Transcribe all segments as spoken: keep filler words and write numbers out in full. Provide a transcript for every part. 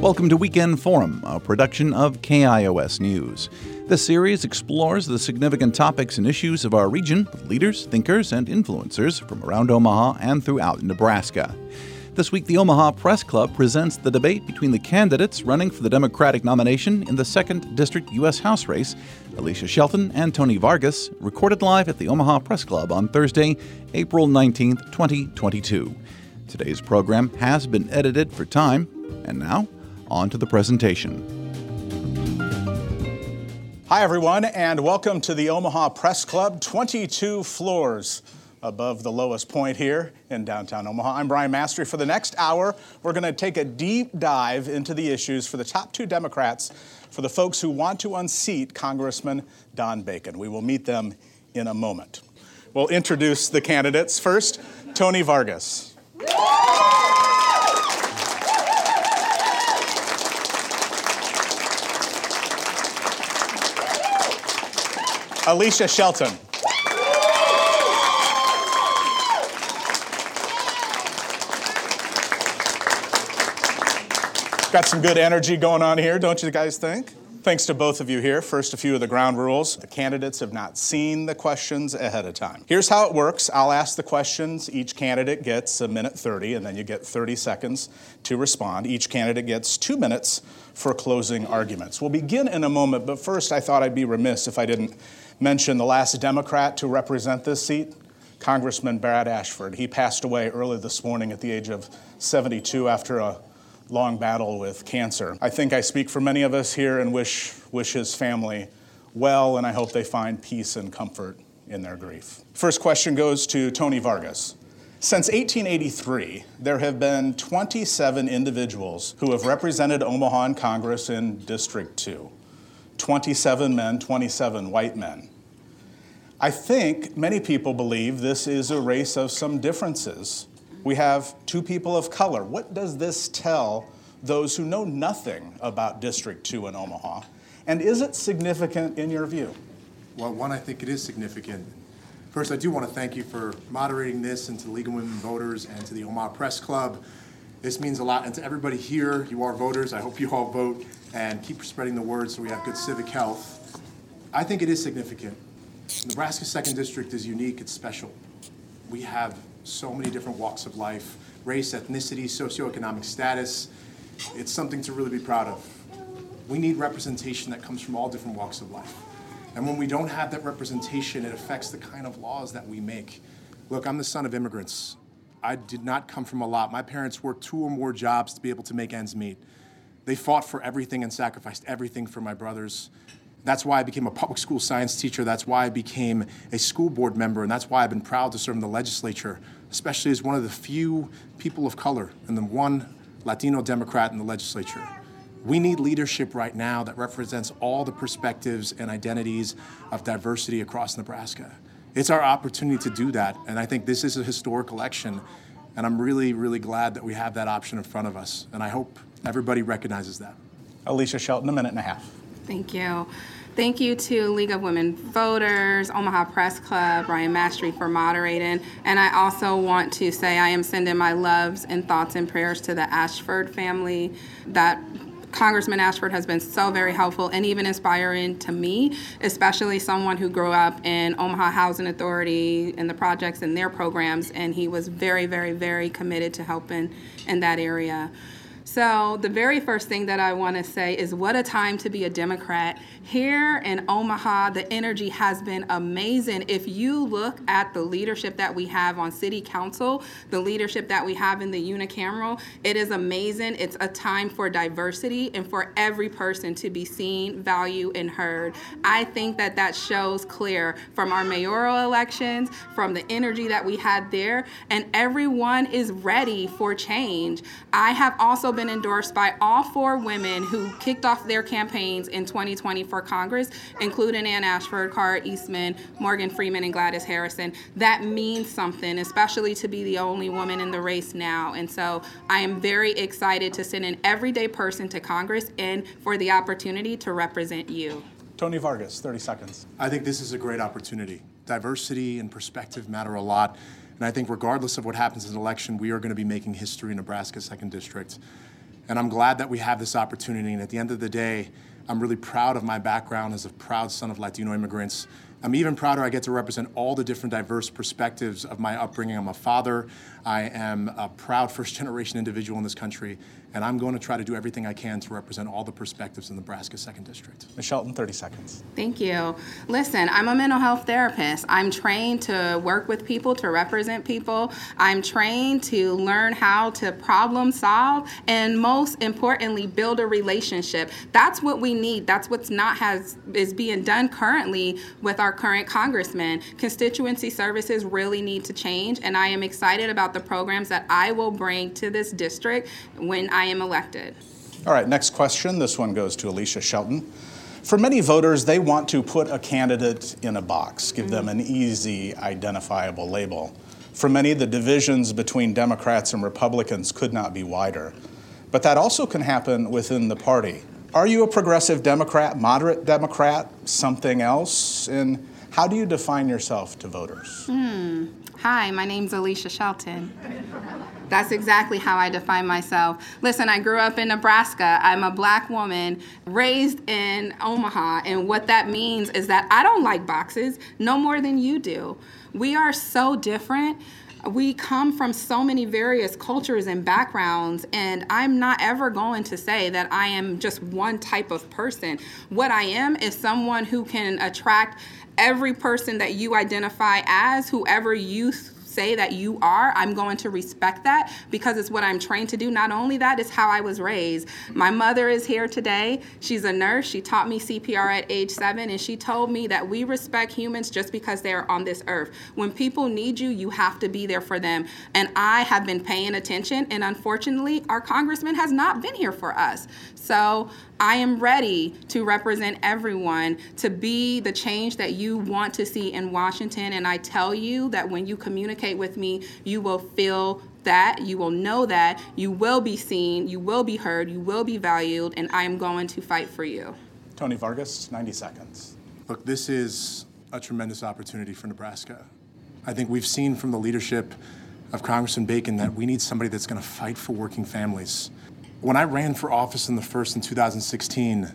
Welcome to Weekend Forum, a production of K I O S News. This series explores the significant topics and issues of our region with leaders, thinkers, and influencers from around Omaha and throughout Nebraska. This week, the Omaha Press Club presents the debate between the candidates running for the Democratic nomination in the second District U S House race, Alicia Shelton and Tony Vargas, recorded live at the Omaha Press Club on Thursday, April nineteenth, twenty twenty-two. Today's program has been edited for time, and now, on to the presentation. Hi, everyone, and welcome to the Omaha Press Club, twenty-two floors above the lowest point here in downtown Omaha. I'm Brian Mastery. For the next hour, we're going to take a deep dive into the issues for the top two Democrats, for the folks who want to unseat Congressman Don Bacon. We will meet them in a moment. We'll introduce the candidates. First, Tony Vargas. Alicia Shelton. Got some good energy going on here, don't you guys think? Thanks to both of you here. First, a few of the ground rules. The candidates have not seen the questions ahead of time. Here's how it works. I'll ask the questions. Each candidate gets a minute thirty, and then you get thirty seconds to respond. Each candidate gets two minutes for closing arguments. We'll begin in a moment, but first I thought I'd be remiss if I didn't mention the last Democrat to represent this seat, Congressman Brad Ashford. He passed away early this morning at the age of seventy-two after a long battle with cancer. I think I speak for many of us here and wish wish his family well, and I hope they find peace and comfort in their grief. First question goes to Tony Vargas. Since eighteen eighty-three, there have been twenty-seven individuals who have represented Omaha in Congress in District two. twenty-seven men, twenty-seven white men. I think many people believe this is a race of some differences. We have two people of color. What does this tell those who know nothing about District two in Omaha? And is it significant in your view? Well, one, I think it is significant. First, I do want to thank you for moderating this, and to the League of Women Voters and to the Omaha Press Club. This means a lot. And to everybody here, you are voters. I hope you all vote and keep spreading the word so we have good civic health. I think it is significant. Nebraska's second district is unique. It's special. We have so many different walks of life, race, ethnicity, socioeconomic status. It's something to really be proud of. We need representation that comes from all different walks of life. And when we don't have that representation, it affects the kind of laws that we make. Look, I'm the son of immigrants. I did not come from a lot. My parents worked two or more jobs to be able to make ends meet. They fought for everything and sacrificed everything for my brothers. That's why I became a public school science teacher. That's why I became a school board member. And that's why I've been proud to serve in the legislature, especially as one of the few people of color and the one Latino Democrat in the legislature. We need leadership right now that represents all the perspectives and identities of diversity across Nebraska. It's our opportunity to do that. And I think this is a historic election. And I'm really, really glad that we have that option in front of us. And I hope everybody recognizes that. Alicia Shelton, a minute and a half. Thank you. Thank you to League of Women Voters, Omaha Press Club, Brian Mastery for moderating. And I also want to say I am sending my loves and thoughts and prayers to the Ashford family. That Congressman Ashford has been so very helpful and even inspiring to me, especially someone who grew up in Omaha Housing Authority and the projects and their programs. And he was very, very, very committed to helping in that area. So the very first thing that I want to say is what a time to be a Democrat. Here in Omaha, the energy has been amazing. If you look at the leadership that we have on City Council, the leadership that we have in the unicameral, it is amazing. It's a time for diversity and for every person to be seen, valued, and heard. I think that that shows clear from our mayoral elections, from the energy that we had there, and everyone is ready for change. I have also been endorsed by all four women who kicked off their campaigns in twenty twenty for Congress, including Ann Ashford, Cara Eastman, Morgan Freeman, and Gladys Harrison. That means something, especially to be the only woman in the race now. And so I am very excited to send an everyday person to Congress and for the opportunity to represent you. Tony Vargas, thirty seconds. I think this is a great opportunity. Diversity and perspective matter a lot. And I think regardless of what happens in the election, we are going to be making history in Nebraska's second district. And I'm glad that we have this opportunity. And at the end of the day, I'm really proud of my background as a proud son of Latino immigrants. I'm even prouder I get to represent all the different diverse perspectives of my upbringing. I'm a father. I am a proud first-generation individual in this country, and I'm going to try to do everything I can to represent all the perspectives in Nebraska's second District. Miz Shelton, thirty seconds. Thank you. Listen, I'm a mental health therapist. I'm trained to work with people, to represent people. I'm trained to learn how to problem solve, and most importantly, build a relationship. That's what we need. That's what's not has is being done currently with our current congressman. Constituency services really need to change, and I am excited about the programs that I will bring to this district when I am elected. All right, next question. This one goes to Alicia Shelton. For many voters, they want to put a candidate in a box, give mm-hmm. them an easy, identifiable label. For many, the divisions between Democrats and Republicans could not be wider. But that also can happen within the party. Are you a progressive Democrat, moderate Democrat, something else? And how do you define yourself to voters? Hmm. Hi, my name's Alicia Shelton. That's exactly how I define myself. Listen, I grew up in Nebraska. I'm a black woman raised in Omaha, and what that means is that I don't like boxes no more than you do. We are so different. We come from so many various cultures and backgrounds, and I'm not ever going to say that I am just one type of person. What I am is someone who can attract every person that you identify as, whoever you say that you are. I'm going to respect that because it's what I'm trained to do. Not only that, it's how I was raised. My mother is here today. She's a nurse. She taught me C P R at age seven, and she told me that we respect humans just because they're on this earth. When people need you, you have to be there for them. And I have been paying attention, and unfortunately, our congressman has not been here for us. So I am ready to represent everyone, to be the change that you want to see in Washington. And I tell you that when you communicate with me, you will feel that, you will know that, you will be seen, you will be heard, you will be valued, and I am going to fight for you. Tony Vargas, ninety seconds. Look, this is a tremendous opportunity for Nebraska. I think we've seen from the leadership of Congressman Bacon that we need somebody that's going to fight for working families. When I ran for office in the first in two thousand sixteen,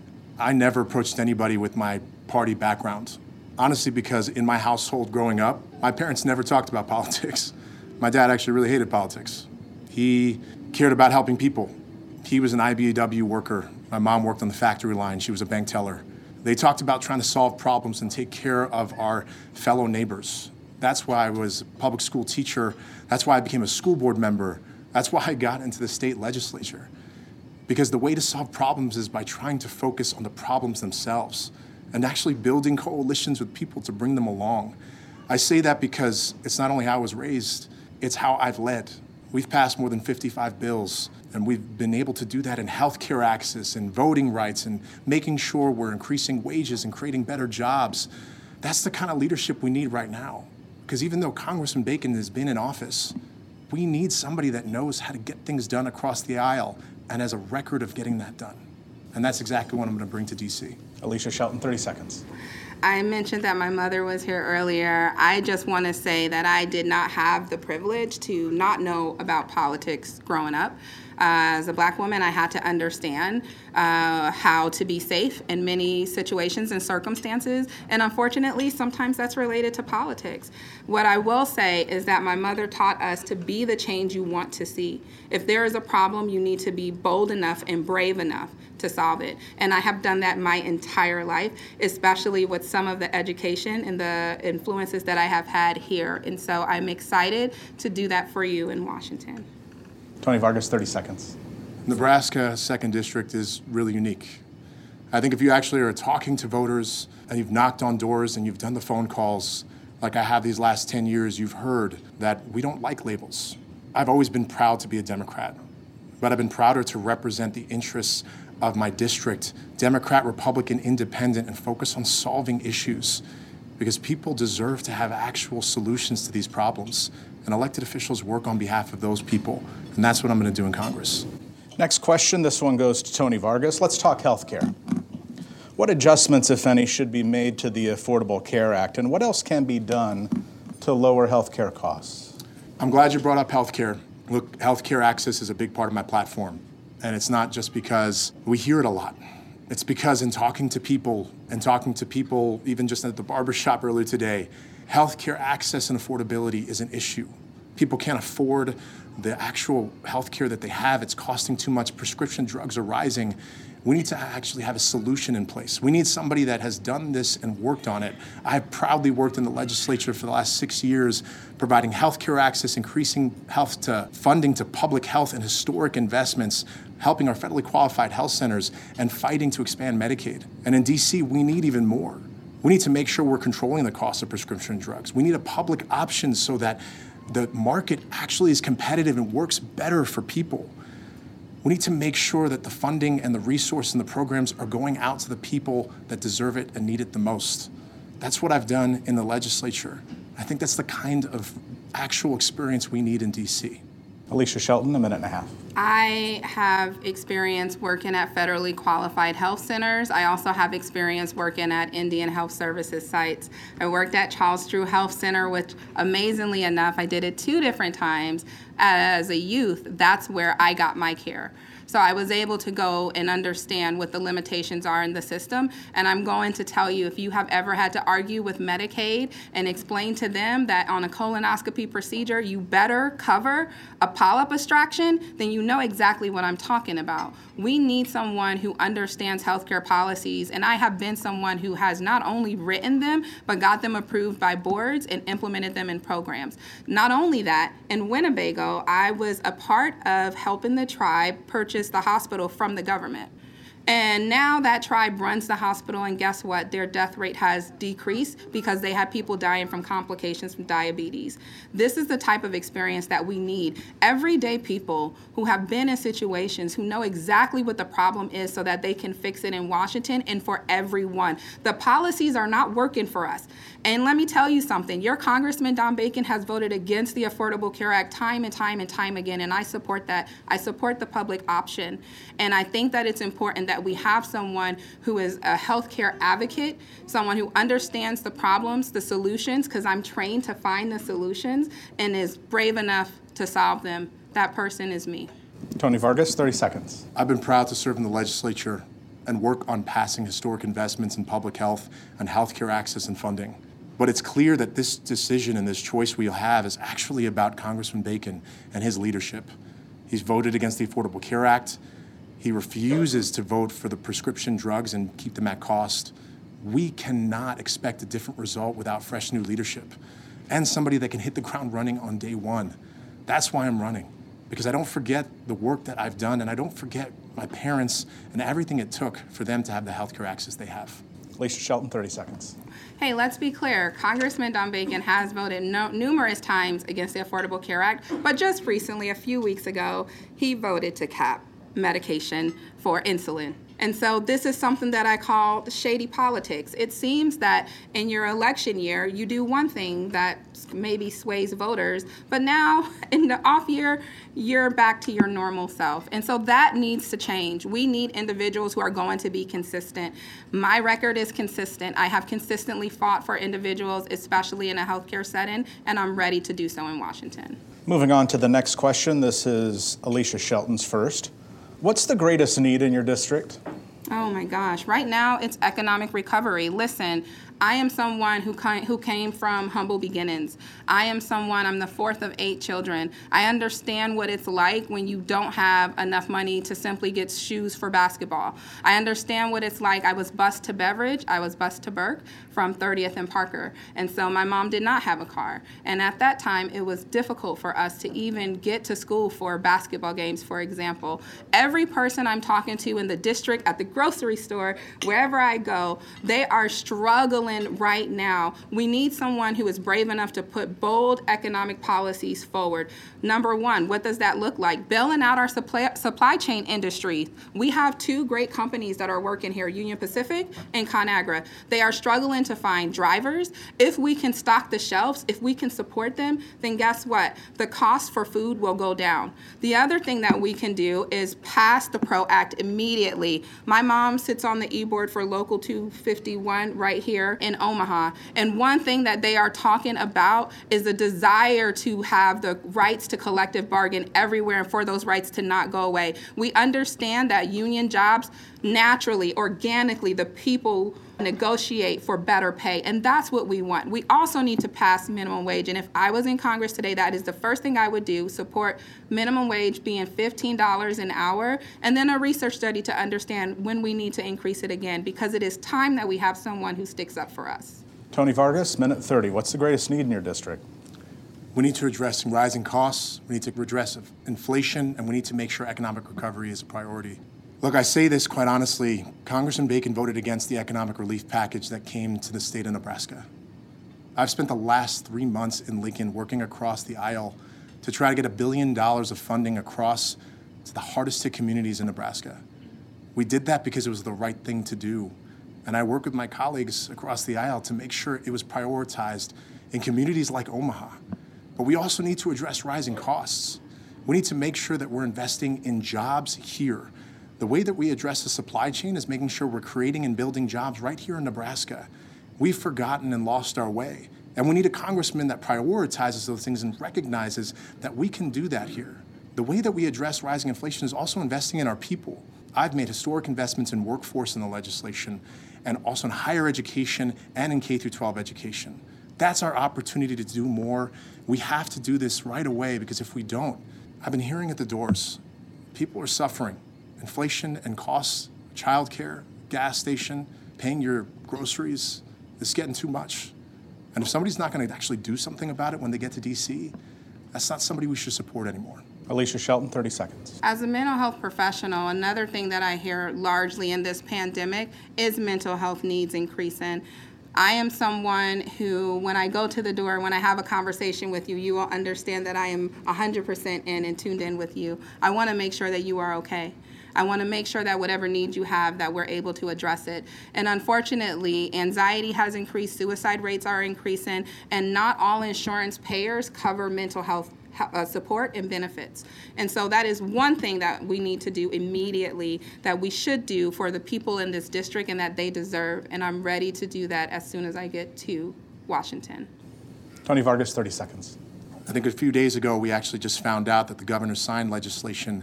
I never approached anybody with my party background. Honestly, because in my household growing up, my parents never talked about politics. My dad actually really hated politics. He cared about helping people. He was an I B E W worker. My mom worked on the factory line. She was a bank teller. They talked about trying to solve problems and take care of our fellow neighbors. That's why I was a public school teacher. That's why I became a school board member. That's why I got into the state legislature. Because the way to solve problems is by trying to focus on the problems themselves and actually building coalitions with people to bring them along. I say that because it's not only how I was raised, it's how I've led. We've passed more than fifty-five bills, and we've been able to do that in healthcare access and voting rights and making sure we're increasing wages and creating better jobs. That's the kind of leadership we need right now. Because even though Congressman Bacon has been in office, we need somebody that knows how to get things done across the aisle and has a record of getting that done. And that's exactly what I'm going to bring to D C. Alicia Shelton, thirty seconds. I mentioned that my mother was here earlier. I just want to say that I did not have the privilege to not know about politics growing up. Uh, as a black woman, I had to understand uh, how to be safe in many situations and circumstances, and unfortunately, sometimes that's related to politics. What I will say is that my mother taught us to be the change you want to see. If there is a problem, you need to be bold enough and brave enough to solve it. And I have done that my entire life, especially with some of the education and the influences that I have had here. And so I'm excited to do that for you in Washington. Tony Vargas, thirty seconds. Nebraska second District is really unique. I think if you actually are talking to voters and you've knocked on doors and you've done the phone calls, like I have these last ten years, you've heard that we don't like labels. I've always been proud to be a Democrat, but I've been prouder to represent the interests of my district, Democrat, Republican, Independent, and focus on solving issues because people deserve to have actual solutions to these problems. And elected officials work on behalf of those people. And that's what I'm going to do in Congress. Next question. This one goes to Tony Vargas. Let's talk health care. What adjustments, if any, should be made to the Affordable Care Act? And what else can be done to lower health care costs? I'm glad you brought up health care. Look, health care access is a big part of my platform. And it's not just because we hear it a lot. It's because in talking to people, and talking to people even just at the barbershop earlier today, healthcare access and affordability is an issue. People can't afford the actual healthcare that they have. It's costing too much. Prescription drugs are rising. We need to actually have a solution in place. We need somebody that has done this and worked on it. I have proudly worked in the legislature for the last six years, providing healthcare access, increasing health to funding to public health and historic investments, helping our federally qualified health centers, and fighting to expand Medicaid. And in D C, we need even more. We need to make sure we're controlling the cost of prescription drugs. We need a public option so that the market actually is competitive and works better for people. We need to make sure that the funding and the resource and the programs are going out to the people that deserve it and need it the most. That's what I've done in the legislature. I think that's the kind of actual experience we need in D C. Alicia Shelton, a minute and a half. I have experience working at federally qualified health centers. I also have experience working at Indian Health Services sites. I worked at Charles Drew Health Center, which amazingly enough, I did it two different times as a youth. That's where I got my care. So I was able to go and understand what the limitations are in the system. And I'm going to tell you, if you have ever had to argue with Medicaid and explain to them that on a colonoscopy procedure, you better cover a polyp extraction, then you know exactly what I'm talking about. We need someone who understands healthcare policies. And I have been someone who has not only written them, but got them approved by boards and implemented them in programs. Not only that, in Winnebago, I was a part of helping the tribe purchase the hospital from the government. And now that tribe runs the hospital, and guess what? Their death rate has decreased because they had people dying from complications from diabetes. This is the type of experience that we need. Everyday people who have been in situations, who know exactly what the problem is so that they can fix it in Washington and for everyone. The policies are not working for us. And let me tell you something, your Congressman Don Bacon has voted against the Affordable Care Act time and time and time again, and I support that. I support the public option. And I think that it's important that we have someone who is a healthcare advocate, someone who understands the problems, the solutions, because I'm trained to find the solutions, and is brave enough to solve them. That person is me. Tony Vargas, thirty seconds. I've been proud to serve in the legislature and work on passing historic investments in public health and healthcare access and funding. But it's clear that this decision and this choice we'll have is actually about Congressman Bacon and his leadership. He's voted against the Affordable Care Act. He refuses to vote for the prescription drugs and keep them at cost. We cannot expect a different result without fresh new leadership and somebody that can hit the ground running on day one. That's why I'm running, because I don't forget the work that I've done, and I don't forget my parents and everything it took for them to have the healthcare access they have. Alicia Shelton, thirty seconds. Hey, let's be clear. Congressman Don Bacon has voted no, numerous times against the Affordable Care Act, but just recently, a few weeks ago, he voted to cap medication for insulin. And so this is something that I call shady politics. It seems that in your election year, you do one thing that maybe sways voters, but now in the off year, you're back to your normal self. And so that needs to change. We need individuals who are going to be consistent. My record is consistent. I have consistently fought for individuals, especially in a healthcare setting, and I'm ready to do so in Washington. Moving on to the next question. This is Alicia Shelton's first. What's the greatest need in your district? Oh my gosh, right now it's economic recovery. Listen, I am someone who who came from humble beginnings. I am someone, I'm the fourth of eight children. I understand what it's like when you don't have enough money to simply get shoes for basketball. I understand what it's like. I was bused to Beveridge, I was bused to Burke from thirtieth and Parker. And so my mom did not have a car. And at that time, it was difficult for us to even get to school for basketball games, for example. Every person I'm talking to in the district, at the grocery store, wherever I go, they are struggling right now. We need someone who is brave enough to put bold economic policies forward. Number one, what does that look like? Bailing out our supply, supply chain industry. We have two great companies that are working here, Union Pacific and ConAgra. They are struggling to find drivers. If we can stock the shelves, if we can support them, then guess what? The cost for food will go down. The other thing that we can do is pass the PRO Act immediately. My mom sits on the e-board for Local two fifty-one right here. here in Omaha. And one thing that they are talking about is the desire to have the rights to collective bargain everywhere and for those rights to not go away. We understand that union jobs, naturally, organically, the people negotiate for better pay, and that's what we want. We also need to pass minimum wage, and if I was in Congress today, that is the first thing I would do, support minimum wage being fifteen dollars an hour, and then a research study to understand when we need to increase it again, because it is time that we have someone who sticks up for us. Tony Vargas, minute thirty. What's the greatest need in your district? We need to address rising costs, we need to address inflation, and we need to make sure economic recovery is a priority. Look, I say this quite honestly, Congressman Bacon voted against the economic relief package that came to the state of Nebraska. I've spent the last three months in Lincoln working across the aisle to try to get a billion dollars of funding across to the hardest hit communities in Nebraska. We did that because it was the right thing to do. And I work with my colleagues across the aisle to make sure it was prioritized in communities like Omaha. But we also need to address rising costs. We need to make sure that we're investing in jobs here. The way that we address the supply chain is making sure we're creating and building jobs right here in Nebraska. We've forgotten and lost our way. And we need a congressman that prioritizes those things and recognizes that we can do that here. The way that we address rising inflation is also investing in our people. I've made historic investments in workforce in the legislation and also in higher education and in K through twelve education. That's our opportunity to do more. We have to do this right away, because if we don't, I've been hearing at the doors, people are suffering. Inflation and costs, childcare, gas station, paying your groceries, is getting too much. And if somebody's not going to actually do something about it when they get to D C, that's not somebody we should support anymore. Alicia Shelton, thirty seconds. As a mental health professional, another thing that I hear largely in this pandemic is mental health needs increasing. I am someone who, when I go to the door, when I have a conversation with you, you will understand that I am one hundred percent in and tuned in with you. I want to make sure that you are okay. I want to make sure that whatever needs you have, that we're able to address it. And unfortunately, anxiety has increased, suicide rates are increasing, and not all insurance payers cover mental health uh, support and benefits. And so that is one thing that we need to do immediately, that we should do for the people in this district and that they deserve. And I'm ready to do that as soon as I get to Washington. Tony Vargas, thirty seconds. I think a few days ago, we actually just found out that the governor signed legislation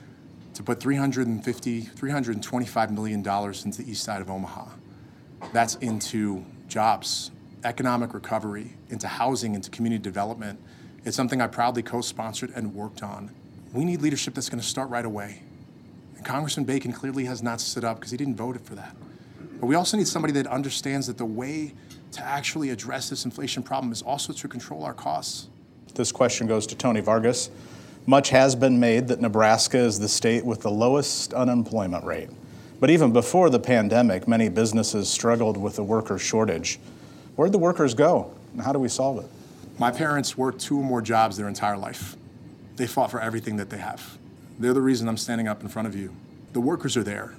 to put three hundred fifty, three hundred twenty-five million dollars into the east side of Omaha. That's into jobs, economic recovery, into housing, into community development. It's something I proudly co-sponsored and worked on. We need leadership that's going to start right away. And Congressman Bacon clearly has not stood up because he didn't vote for that. But we also need somebody that understands that the way to actually address this inflation problem is also to control our costs. This question goes to Tony Vargas. Much has been made that Nebraska is the state with the lowest unemployment rate. But even before the pandemic, many businesses struggled with the worker shortage. Where'd the workers go, and how do we solve it? My parents worked two or more jobs their entire life. They fought for everything that they have. They're the reason I'm standing up in front of you. The workers are there.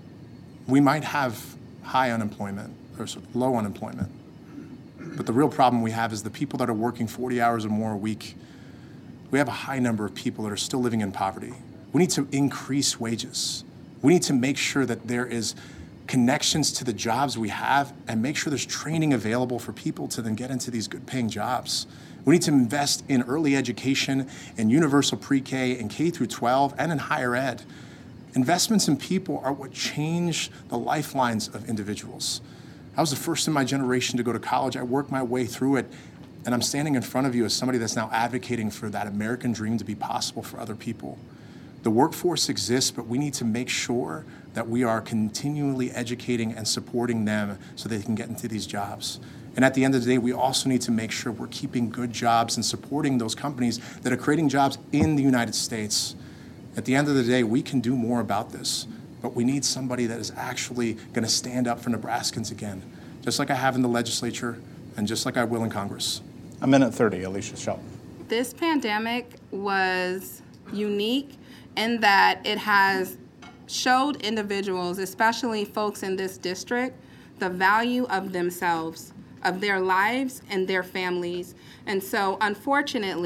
We might have high unemployment, or low unemployment, but the real problem we have is the people that are working forty hours or more a week. We have a high number of people that are still living in poverty. We need to increase wages. We need to make sure that there is connections to the jobs we have and make sure there's training available for people to then get into these good paying jobs. We need to invest in early education and universal pre-K and K through twelve and in higher ed. Investments in people are what change the lifelines of individuals. I was the first in my generation to go to college. I worked my way through it. And I'm standing in front of you as somebody that's now advocating for that American dream to be possible for other people. The workforce exists, but we need to make sure that we are continually educating and supporting them so they can get into these jobs. And at the end of the day, we also need to make sure we're keeping good jobs and supporting those companies that are creating jobs in the United States. At the end of the day, we can do more about this, but we need somebody that is actually going to stand up for Nebraskans again, just like I have in the legislature and just like I will in Congress. A minute thirty, Alicia Shelton. This pandemic was unique in that it has showed individuals, especially folks in this district, the value of themselves, of their lives and their families. And so, unfortunately,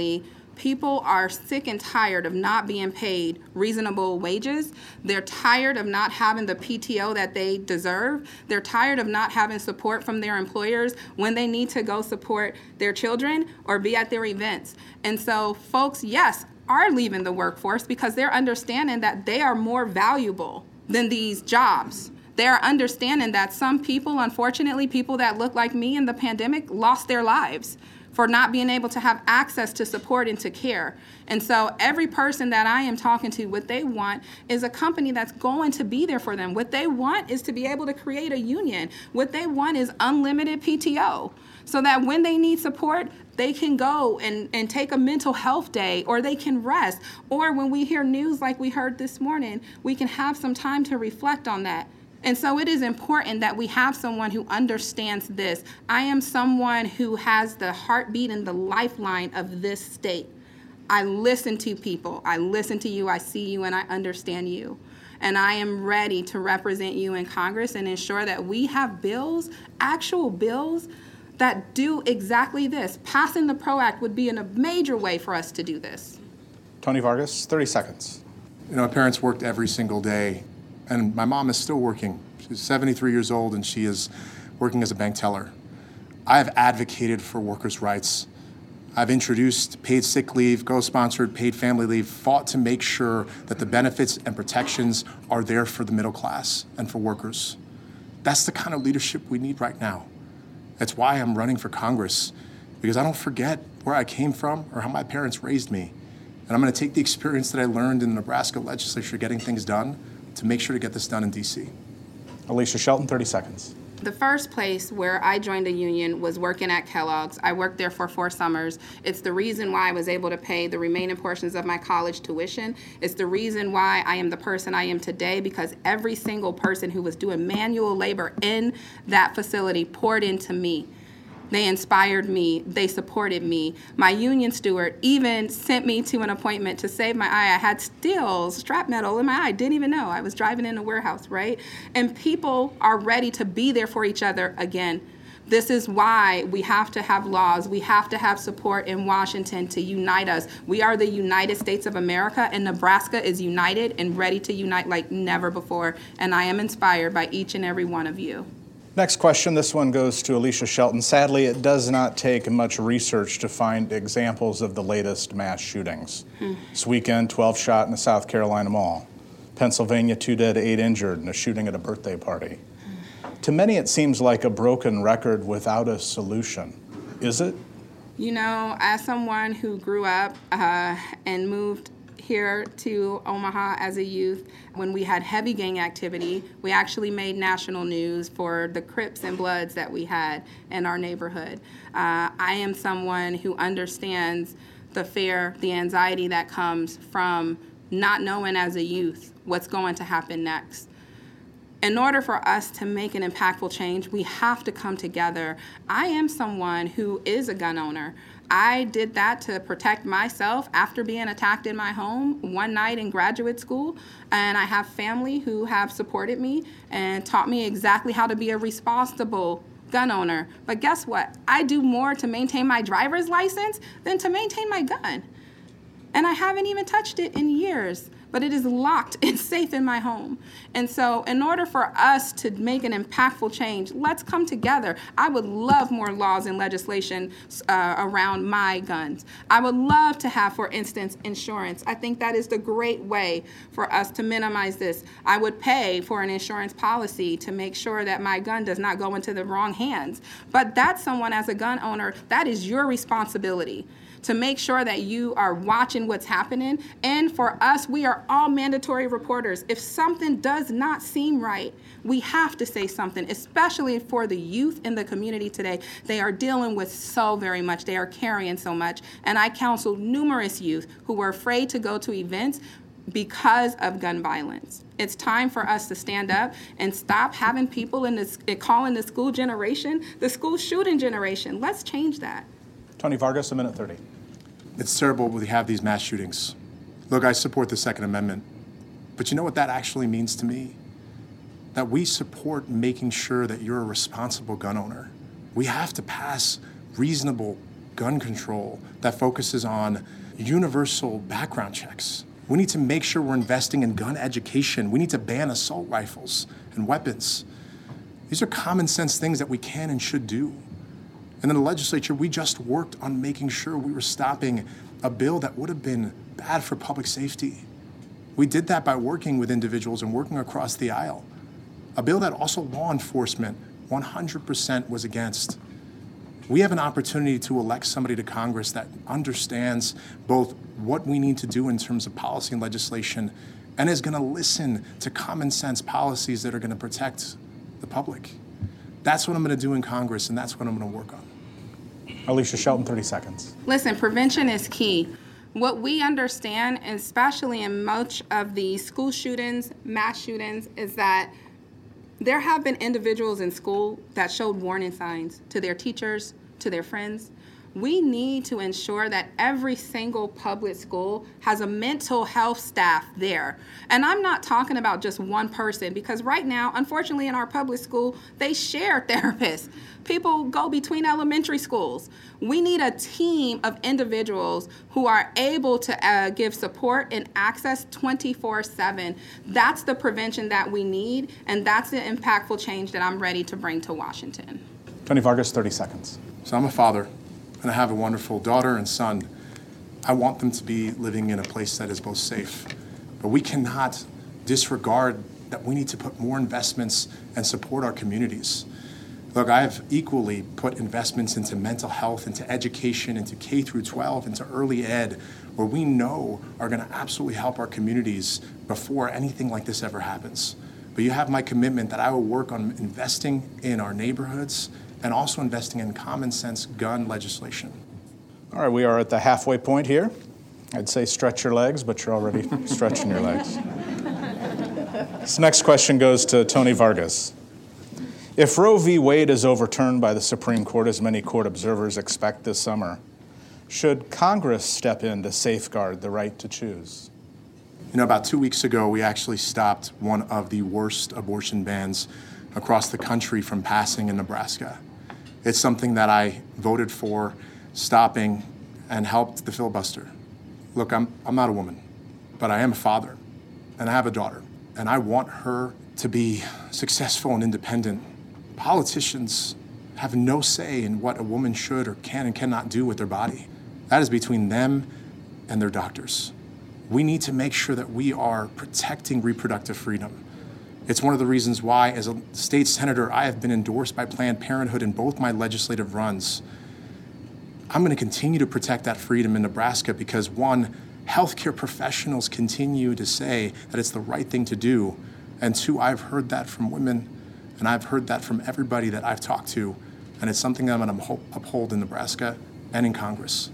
People are sick and tired of not being paid reasonable wages. They're tired of not having the P T O that they deserve. They're tired of not having support from their employers when they need to go support their children or be at their events. And so folks, yes, are leaving the workforce because they're understanding that they are more valuable than these jobs. They're understanding that some people, unfortunately, people that look like me in the pandemic, lost their lives for not being able to have access to support and to care. And so every person that I am talking to, what they want is a company that's going to be there for them. What they want is to be able to create a union. What they want is unlimited P T O so that when they need support, they can go and, and take a mental health day, or they can rest. Or when we hear news like we heard this morning, we can have some time to reflect on that. And so it is important that we have someone who understands this. I am someone who has the heartbeat and the lifeline of this state. I listen to people. I listen to you. I see you, and I understand you. And I am ready to represent you in Congress and ensure that we have bills, actual bills, that do exactly this. Passing the PRO Act would be in a major way for us to do this. Tony Vargas, thirty seconds. You know, my parents worked every single day. And my mom is still working. She's seventy-three years old, and she is working as a bank teller. I have advocated for workers' rights. I've introduced paid sick leave, co-sponsored paid family leave, fought to make sure that the benefits and protections are there for the middle class and for workers. That's the kind of leadership we need right now. That's why I'm running for Congress, because I don't forget where I came from or how my parents raised me. And I'm gonna take the experience that I learned in the Nebraska legislature getting things done to make sure to get this done in D C. Alicia Shelton, thirty seconds. The first place where I joined a union was working at Kellogg's. I worked there for four summers. It's the reason why I was able to pay the remaining portions of my college tuition. It's the reason why I am the person I am today, because every single person who was doing manual labor in that facility poured into me. They inspired me. They supported me. My union steward even sent me to an appointment to save my eye. I had steel strap metal in my eye. Didn't even know. I was driving in a warehouse, right? And people are ready to be there for each other again. This is why we have to have laws. We have to have support in Washington to unite us. We are the United States of America, and Nebraska is united and ready to unite like never before. And I am inspired by each and every one of you. Next question, this one goes to Alicia Shelton. Sadly, it does not take much research to find examples of the latest mass shootings. Hmm. This weekend, twelve shot in the South Carolina mall. Pennsylvania, two dead, eight injured in a shooting at a birthday party. Hmm. To many, it seems like a broken record without a solution. Is it? You know, as someone who grew up uh, and moved here to Omaha as a youth, when we had heavy gang activity, we actually made national news for the Crips and Bloods that we had in our neighborhood. Uh, I am someone who understands the fear, the anxiety that comes from not knowing as a youth what's going to happen next. In order for us to make an impactful change, we have to come together. I am someone who is a gun owner. I did that to protect myself after being attacked in my home one night in graduate school, and I have family who have supported me and taught me exactly how to be a responsible gun owner. But guess what? I do more to maintain my driver's license than to maintain my gun. And I haven't even touched it in years, but it is locked and safe in my home. And so in order for us to make an impactful change, let's come together. I would love more laws and legislation uh, around my guns. I would love to have, for instance, insurance. I think that is the great way for us to minimize this. I would pay for an insurance policy to make sure that my gun does not go into the wrong hands. But that's someone, as a gun owner, that is your responsibility, to make sure that you are watching what's happening. And for us, we are all mandatory reporters. If something does not seem right, we have to say something, especially for the youth in the community today. They are dealing with so very much. They are carrying so much. And I counsel numerous youth who were afraid to go to events because of gun violence. It's time for us to stand up and stop having people in this, calling the school generation the school shooting generation. Let's change that. Tony Vargas, a minute thirty. It's terrible when we have these mass shootings. Look, I support the Second Amendment, but you know what that actually means to me? That we support making sure that you're a responsible gun owner. We have to pass reasonable gun control that focuses on universal background checks. We need to make sure we're investing in gun education. We need to ban assault rifles and weapons. These are common sense things that we can and should do. And in the legislature, we just worked on making sure we were stopping a bill that would have been bad for public safety. We did that by working with individuals and working across the aisle. A bill that also law enforcement one hundred percent was against. We have an opportunity to elect somebody to Congress that understands both what we need to do in terms of policy and legislation and is going to listen to common sense policies that are going to protect the public. That's what I'm going to do in Congress, and that's what I'm going to work on. Alicia Shelton, thirty seconds. Listen, prevention is key. What we understand, especially in much of the school shootings, mass shootings, is that there have been individuals in school that showed warning signs to their teachers, to their friends. We need to ensure that every single public school has a mental health staff there. And I'm not talking about just one person, because right now, unfortunately, in our public school, they share therapists. People go between elementary schools. We need a team of individuals who are able to uh, give support and access twenty-four seven. That's the prevention that we need, and that's the impactful change that I'm ready to bring to Washington. Tony Vargas, thirty seconds. So I'm a father, and I have a wonderful daughter and son. I want them to be living in a place that is both safe. But we cannot disregard that we need to put more investments and support our communities. Look, I have equally put investments into mental health, into education, into K through twelve, into early ed, where we know are going to absolutely help our communities before anything like this ever happens. But you have my commitment that I will work on investing in our neighborhoods and also investing in common sense gun legislation. All right, we are at the halfway point here. I'd say stretch your legs, but you're already stretching your legs. This next question goes to Tony Vargas. If Roe v. Wade is overturned by the Supreme Court, as many court observers expect this summer, should Congress step in to safeguard the right to choose? You know, about two weeks ago, we actually stopped one of the worst abortion bans across the country from passing in Nebraska. It's something that I voted for stopping and helped the filibuster. Look, I'm, I'm not a woman, but I am a father, and I have a daughter, and I want her to be successful and independent. Politicians have no say in what a woman should or can and cannot do with their body. That is between them and their doctors. We need to make sure that we are protecting reproductive freedom. It's one of the reasons why, as a state senator, I have been endorsed by Planned Parenthood in both my legislative runs. I'm going to continue to protect that freedom in Nebraska because, one, healthcare professionals continue to say that it's the right thing to do, and two, I've heard that from women, and I've heard that from everybody that I've talked to, and it's something that I'm going to uphold in Nebraska and in Congress.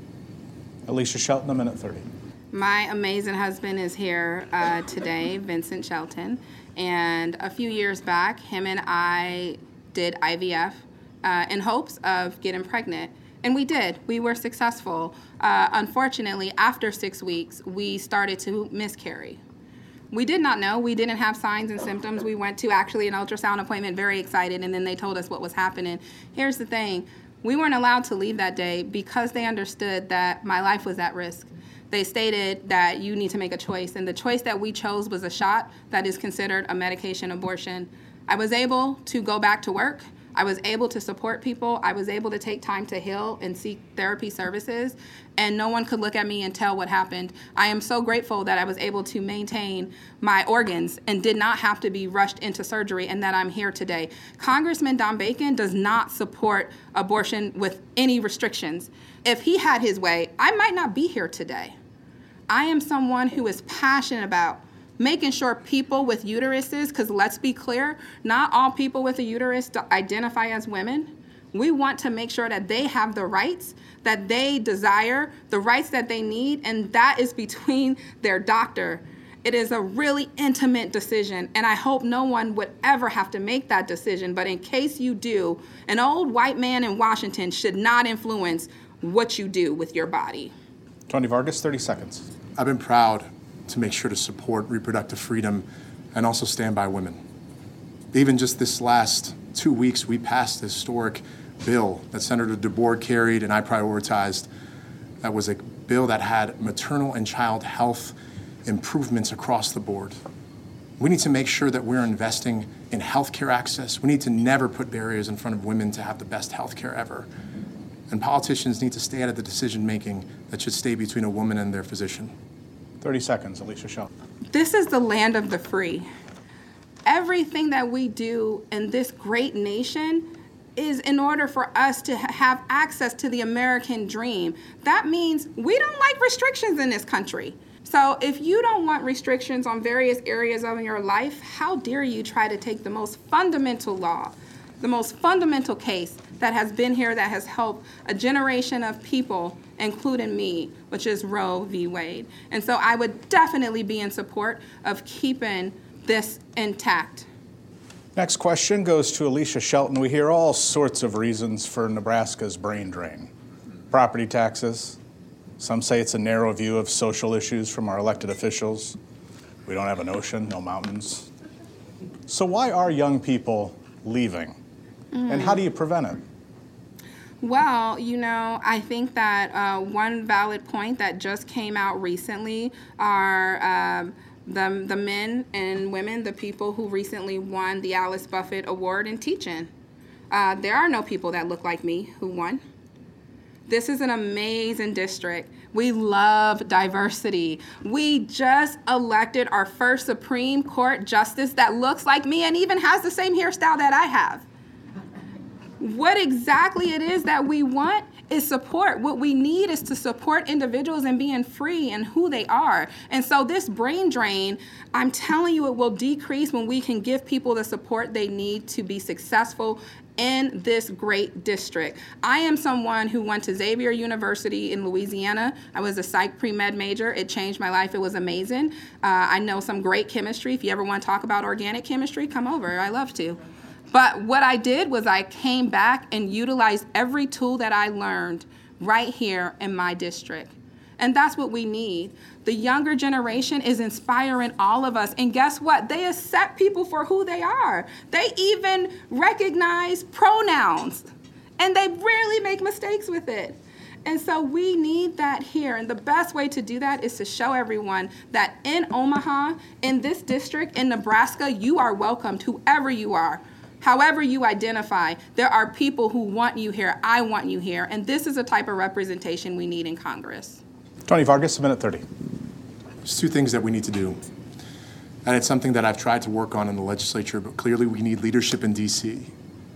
Alicia Shelton, a minute thirty. My amazing husband is here uh, today, Vincent Shelton, and a few years back, him and I did I V F uh, in hopes of getting pregnant, and we did. We were successful. Uh, unfortunately, after six weeks, we started to miscarry. We did not know. We didn't have signs and symptoms. We went to actually an ultrasound appointment very excited, and then they told us what was happening. Here's the thing. We weren't allowed to leave that day because they understood that my life was at risk. They stated that you need to make a choice, and the choice that we chose was a shot that is considered a medication abortion. I was able to go back to work. I was able to support people. I was able to take time to heal and seek therapy services, and no one could look at me and tell what happened. I am so grateful that I was able to maintain my organs and did not have to be rushed into surgery, and that I'm here today. Congressman Don Bacon does not support abortion with any restrictions. If he had his way, I might not be here today. I am someone who is passionate about making sure people with uteruses, because let's be clear, not all people with a uterus identify as women. We want to make sure that they have the rights that they desire, the rights that they need, and that is between their doctor. It is a really intimate decision, and I hope no one would ever have to make that decision, but in case you do, an old white man in Washington should not influence what you do with your body. Tony Vargas, thirty seconds. I've been proud to make sure to support reproductive freedom and also stand by women. Even just this last two weeks, we passed a historic bill that Senator DeBoer carried and I prioritized. That was a bill that had maternal and child health improvements across the board. We need to make sure that we're investing in healthcare access. We need to never put barriers in front of women to have the best healthcare ever. And politicians need to stay out of the decision-making that should stay between a woman and their physician. thirty seconds, Alicia Shelton. This is the land of the free. Everything that we do in this great nation is in order for us to ha- have access to the American dream. That means we don't like restrictions in this country. So if you don't want restrictions on various areas of your life, how dare you try to take the most fundamental law, the most fundamental case that has been here that has helped a generation of people, including me, which is Roe v. Wade. And so I would definitely be in support of keeping this intact. Next question goes to Alicia Shelton. We hear all sorts of reasons for Nebraska's brain drain. Property taxes. Some say it's a narrow view of social issues from our elected officials. We don't have an ocean, no mountains. So why are young people leaving? Mm. And how do you prevent it? Well, you know, I think that uh, one valid point that just came out recently are um, the, the men and women, the people who recently won the Alice Buffett Award in teaching. Uh, there are no people that look like me who won. This is an amazing district. We love diversity. We just elected our first Supreme Court justice that looks like me and even has the same hairstyle that I have. What exactly it is that we want is support. What we need is to support individuals in being free and who they are. And so this brain drain, I'm telling you, it will decrease when we can give people the support they need to be successful in this great district. I am someone who went to Xavier University in Louisiana. I was a psych pre-med major. It changed my life. It was amazing. Uh, I know some great chemistry. If you ever want to talk about organic chemistry, come over. I love to. But what I did was I came back and utilized every tool that I learned right here in my district. And that's what we need. The younger generation is inspiring all of us. And guess what? They accept people for who they are. They even recognize pronouns. And they rarely make mistakes with it. And so we need that here. And the best way to do that is to show everyone that in Omaha, in this district, in Nebraska, you are welcomed, whoever you are. However you identify, there are people who want you here. I want you here. And this is a type of representation we need in Congress. Tony Vargas, a minute thirty. There's two things that we need to do. And it's something that I've tried to work on in the legislature, but clearly we need leadership in D C.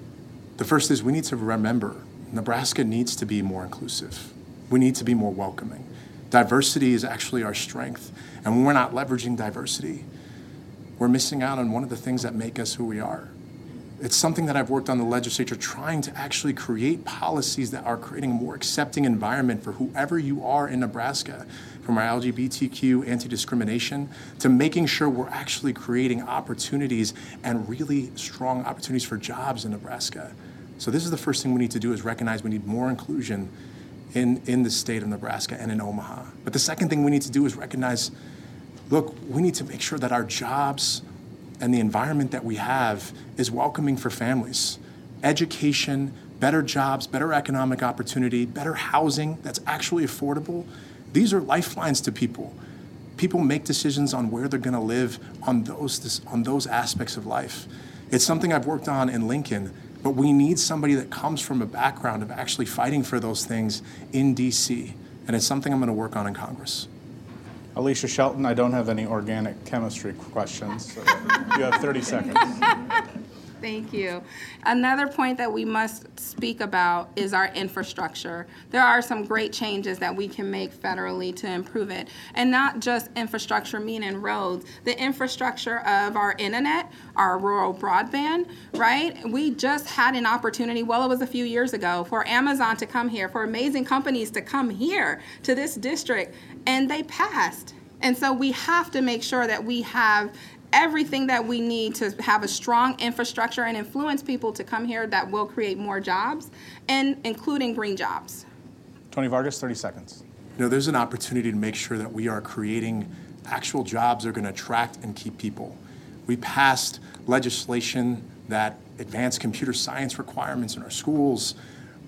The first is we need to remember Nebraska needs to be more inclusive. We need to be more welcoming. Diversity is actually our strength. And when we're not leveraging diversity, we're missing out on one of the things that make us who we are. It's something that I've worked on in the legislature, trying to actually create policies that are creating a more accepting environment for whoever you are in Nebraska, from our L G B T Q anti-discrimination to making sure we're actually creating opportunities and really strong opportunities for jobs in Nebraska. So this is the first thing we need to do, is recognize we need more inclusion in, in the state of Nebraska and in Omaha. But the second thing we need to do is recognize, look, we need to make sure that our jobs and the environment that we have is welcoming for families. Education, better jobs, better economic opportunity, better housing that's actually affordable. These are lifelines to people. People make decisions on where they're gonna live on those, on those aspects of life. It's something I've worked on in Lincoln, but we need somebody that comes from a background of actually fighting for those things in D C, and it's something I'm gonna work on in Congress. Alicia Shelton, I don't have any organic chemistry questions. So you have thirty seconds. Thank you. Another point that we must speak about is our infrastructure. There are some great changes that we can make federally to improve it. And not just infrastructure, meaning roads, the infrastructure of our internet, our rural broadband, right? We just had an opportunity, well, it was a few years ago, for Amazon to come here, for amazing companies to come here to this district, and they passed. And so we have to make sure that we have everything that we need to have a strong infrastructure and influence people to come here that will create more jobs, and including green jobs. Tony Vargas, thirty seconds. You know, there's an opportunity to make sure that we are creating actual jobs that are going to attract and keep people. We passed legislation that advanced computer science requirements in our schools.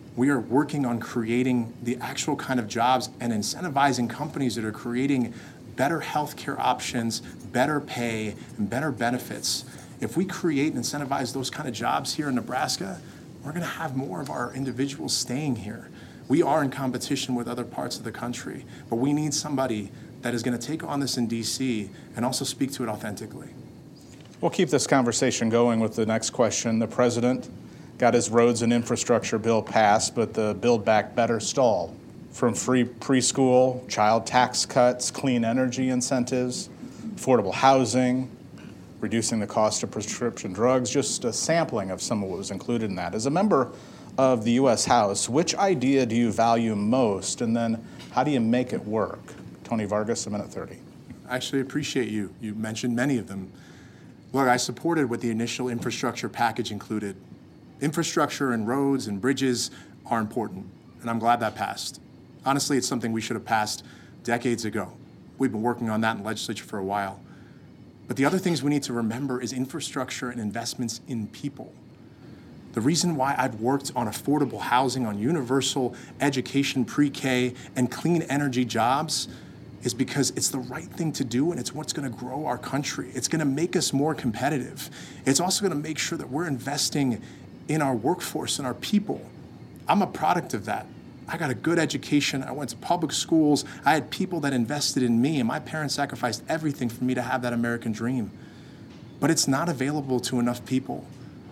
We are working on creating the actual kind of jobs and incentivizing companies that are creating better healthcare options, better pay, and better benefits. If we create and incentivize those kind of jobs here in Nebraska, we're going to have more of our individuals staying here. We are in competition with other parts of the country, but we need somebody that is going to take on this in D C and also speak to it authentically. We'll keep this conversation going with the next question. The president got his roads and infrastructure bill passed, but the Build Back Better stalled. From free preschool, child tax cuts, clean energy incentives, affordable housing, reducing the cost of prescription drugs, just a sampling of some of what was included in that. As a member of the U S House, which idea do you value most, and then how do you make it work? Tony Vargas, a minute thirty. I actually appreciate you. You mentioned many of them. Look, I supported what the initial infrastructure package included. Infrastructure and roads and bridges are important, and I'm glad that passed. Honestly, it's something we should have passed decades ago. We've been working on that in the legislature for a while. But the other things we need to remember is infrastructure and investments in people. The reason why I've worked on affordable housing, on universal education, pre-K, and clean energy jobs is because it's the right thing to do, and it's what's going to grow our country. It's going to make us more competitive. It's also going to make sure that we're investing in our workforce and our people. I'm a product of that. I got a good education. I went to public schools. I had people that invested in me, and my parents sacrificed everything for me to have that American dream. But it's not available to enough people.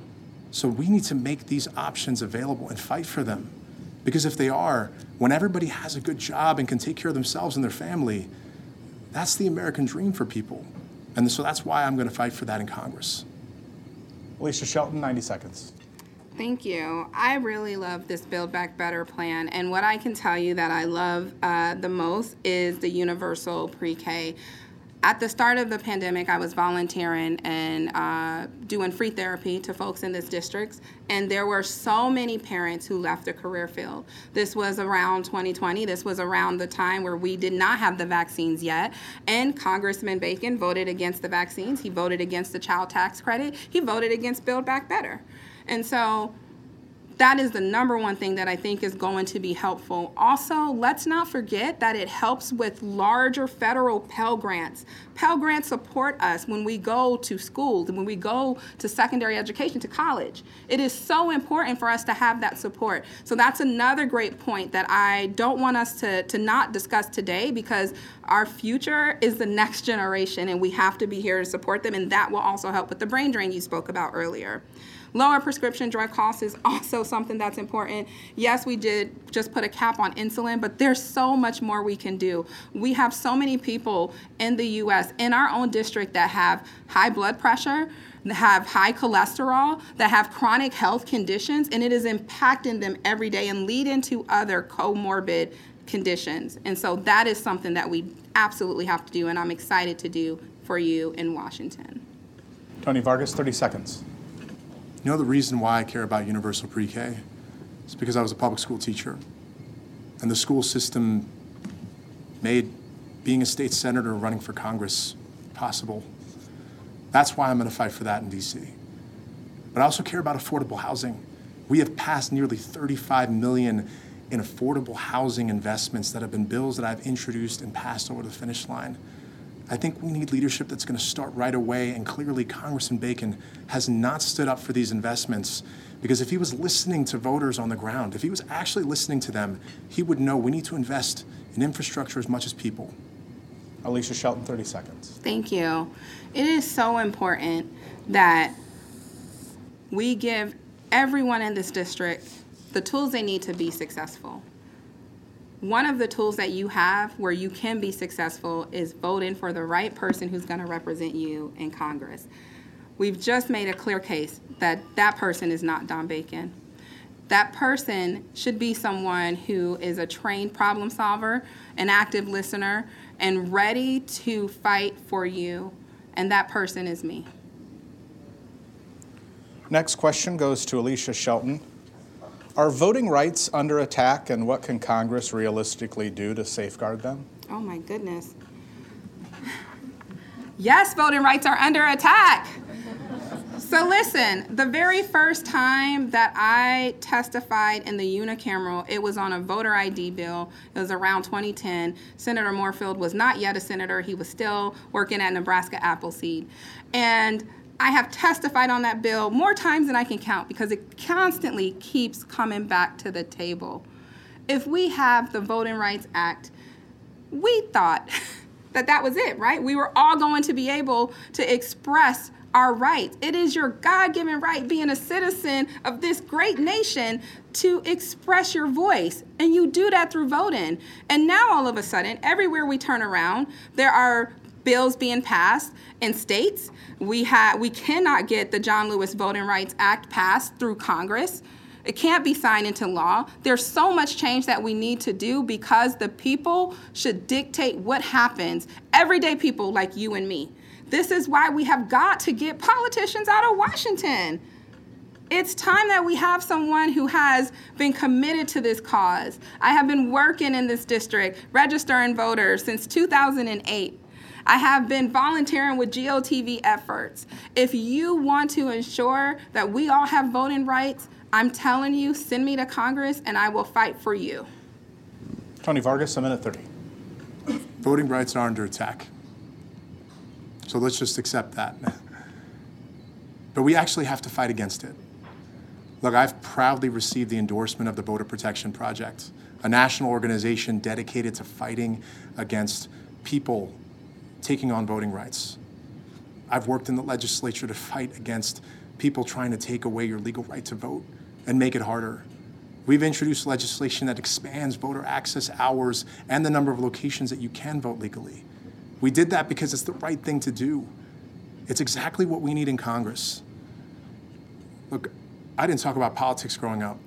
So we need to make these options available and fight for them. Because if they are, when everybody has a good job and can take care of themselves and their family, that's the American dream for people. And so that's why I'm going to fight for that in Congress. Alicia Shelton, ninety seconds. Thank you. I really love this Build Back Better plan, and what I can tell you that I love uh, the most is the universal pre-K. At the start of the pandemic, I was volunteering and uh, doing free therapy to folks in this district, and there were so many parents who left the career field. This was around twenty twenty. This was around the time where we did not have the vaccines yet, and Congressman Bacon voted against the vaccines. He voted against the child tax credit. He voted against Build Back Better. And so that is the number one thing that I think is going to be helpful. Also, let's not forget that it helps with larger federal Pell Grants. Pell Grants support us when we go to schools and when we go to secondary education, to college. It is so important for us to have that support. So that's another great point that I don't want us to, to not discuss today, because our future is the next generation and we have to be here to support them, and that will also help with the brain drain you spoke about earlier. Lower prescription drug costs is also something that's important. Yes, we did just put a cap on insulin, but there's so much more we can do. We have so many people in the U S, in our own district, that have high blood pressure, that have high cholesterol, that have chronic health conditions, and it is impacting them every day and leading to other comorbid conditions. And so that is something that we absolutely have to do, and I'm excited to do for you in Washington. Tony Vargas, thirty seconds. You know the reason why I care about universal pre-K? It's because I was a public school teacher. And the school system made being a state senator and running for Congress possible. That's why I'm going to fight for that in D C. But I also care about affordable housing. We have passed nearly thirty-five million dollars in affordable housing investments that have been bills that I've introduced and passed over the finish line. I think we need leadership that's going to start right away, and clearly Congressman Bacon has not stood up for these investments, because if he was listening to voters on the ground, if he was actually listening to them, he would know we need to invest in infrastructure as much as people. Alicia Shelton, thirty seconds. Thank you. It is so important that we give everyone in this district the tools they need to be successful. One of the tools that you have where you can be successful is voting for the right person who's going to represent you in Congress. We've just made a clear case that that person is not Don Bacon. That person should be someone who is a trained problem solver, an active listener, and ready to fight for you, and that person is me. Next question goes to Alicia Shelton. Are voting rights under attack, and what can Congress realistically do to safeguard them? Oh my goodness. Yes, voting rights are under attack. So listen, the very first time that I testified in the unicameral, it was on a voter I D bill. It was around twenty ten. Senator Moorfield was not yet a senator. He was still working at Nebraska Appleseed. And I have testified on that bill more times than I can count because it constantly keeps coming back to the table. If we have the Voting Rights Act, we thought that that was it, right? We were all going to be able to express our rights. It is your God-given right, being a citizen of this great nation, to express your voice. And you do that through voting. And now all of a sudden, everywhere we turn around, there are bills being passed in states. We have, we cannot get the John Lewis Voting Rights Act passed through Congress. It can't be signed into law. There's so much change that we need to do because the people should dictate what happens. Everyday people like you and me. This is why we have got to get politicians out of Washington. It's time that we have someone who has been committed to this cause. I have been working in this district, registering voters since two thousand eight. I have been volunteering with G O T V efforts. If you want to ensure that we all have voting rights, I'm telling you, send me to Congress and I will fight for you. Tony Vargas, a minute thirty. Voting rights are under attack. So let's just accept that. But we actually have to fight against it. Look, I've proudly received the endorsement of the Voter Protection Project, a national organization dedicated to fighting against people taking on voting rights. I've worked in the legislature to fight against people trying to take away your legal right to vote and make it harder. We've introduced legislation that expands voter access hours and the number of locations that you can vote legally. We did that because it's the right thing to do. It's exactly what we need in Congress. Look, I didn't talk about politics growing up.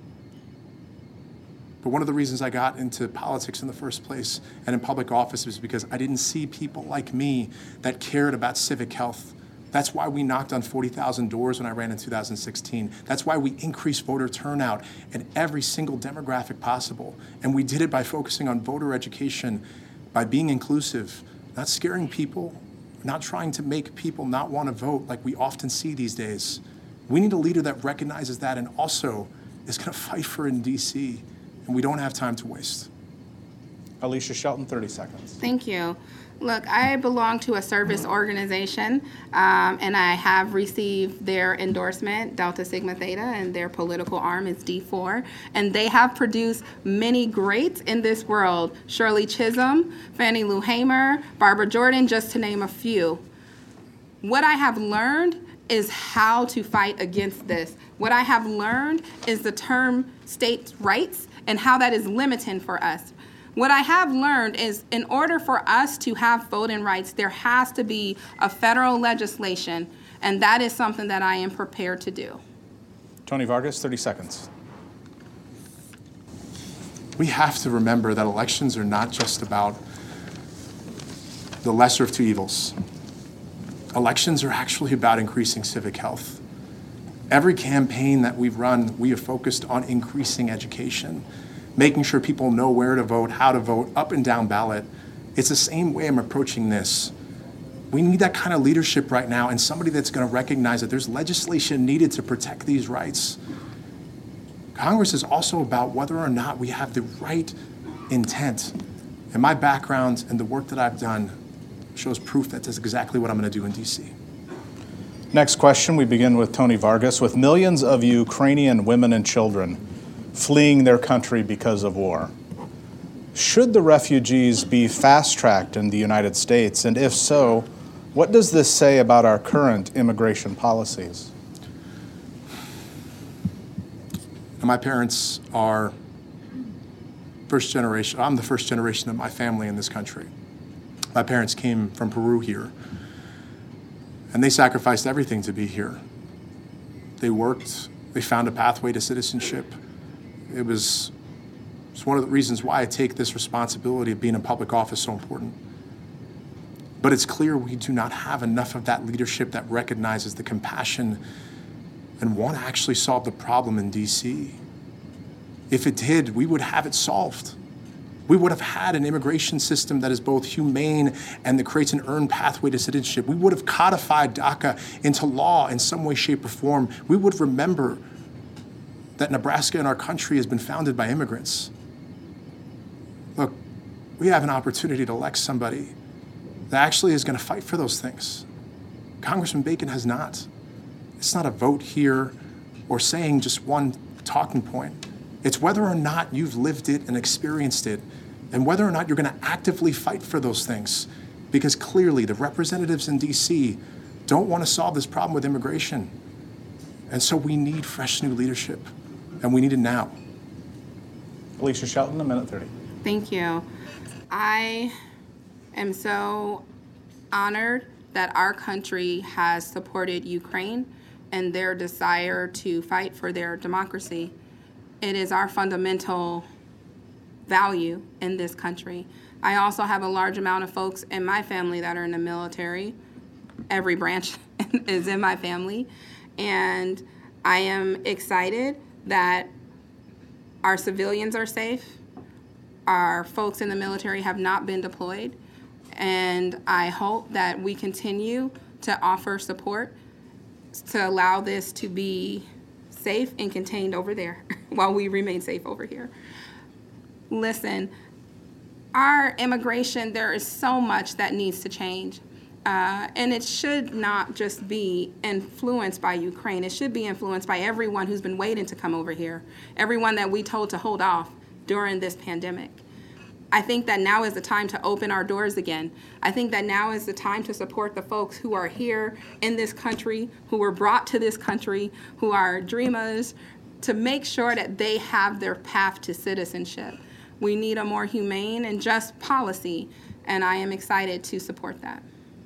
But one of the reasons I got into politics in the first place and in public office was because I didn't see people like me that cared about civic health. That's why we knocked on forty thousand doors when I ran in two thousand sixteen. That's why we increased voter turnout in every single demographic possible. And we did it by focusing on voter education, by being inclusive, not scaring people, not trying to make people not want to vote like we often see these days. We need a leader that recognizes that and also is going to fight for it in D C, and we don't have time to waste. Alicia Shelton, thirty seconds. Thank you. Look, I belong to a service organization, um, and I have received their endorsement, Delta Sigma Theta, and their political arm is D four. And they have produced many greats in this world. Shirley Chisholm, Fannie Lou Hamer, Barbara Jordan, just to name a few. What I have learned is how to fight against this. What I have learned is the term states' rights and how that is limiting for us. What I have learned is in order for us to have voting rights, there has to be a federal legislation, and that is something that I am prepared to do. Tony Vargas, thirty seconds. We have to remember that elections are not just about the lesser of two evils. Elections are actually about increasing civic health. Every campaign that we've run, we have focused on increasing education, making sure people know where to vote, how to vote, up and down ballot. It's the same way I'm approaching this. We need that kind of leadership right now and somebody that's going to recognize that there's legislation needed to protect these rights. Congress is also about whether or not we have the right intent. And my background and the work that I've done shows proof that that's exactly what I'm going to do in D C. Next question, we begin with Tony Vargas. With millions of Ukrainian women and children fleeing their country because of war, should the refugees be fast-tracked in the United States? And if so, what does this say about our current immigration policies? And my parents are first generation. I'm the first generation of my family in this country. My parents came from Peru here, and they sacrificed everything to be here. They worked, they found a pathway to citizenship. It was, it's one of the reasons why I take this responsibility of being in public office so important. But it's clear we do not have enough of that leadership that recognizes the compassion and want to actually solve the problem in D C. If it did, we would have it solved. We would have had an immigration system that is both humane and that creates an earned pathway to citizenship. We would have codified DACA into law in some way, shape, or form. We would remember that Nebraska in our country has been founded by immigrants. Look, we have an opportunity to elect somebody that actually is going to fight for those things. Congressman Bacon has not. It's not a vote here or saying just one talking point. It's whether or not you've lived it and experienced it, and whether or not you're going to actively fight for those things. Because clearly the representatives in D C don't want to solve this problem with immigration. And so we need fresh new leadership, and we need it now. Alicia Shelton, a minute thirty. Thank you. I am so honored that our country has supported Ukraine and their desire to fight for their democracy. It is our fundamental value in this country. I also have a large amount of folks in my family that are in the military. Every branch is in my family. And I am excited that our civilians are safe. Our folks in the military have not been deployed. And I hope that we continue to offer support to allow this to be safe and contained over there while we remain safe over here. Listen, our immigration, there is so much that needs to change. Uh, and it should not just be influenced by Ukraine. It should be influenced by everyone who's been waiting to come over here, everyone that we told to hold off during this pandemic. I think that now is the time to open our doors again. I think that now is the time to support the folks who are here in this country, who were brought to this country, who are dreamers, to make sure that they have their path to citizenship. We need a more humane and just policy, and I am excited to support that.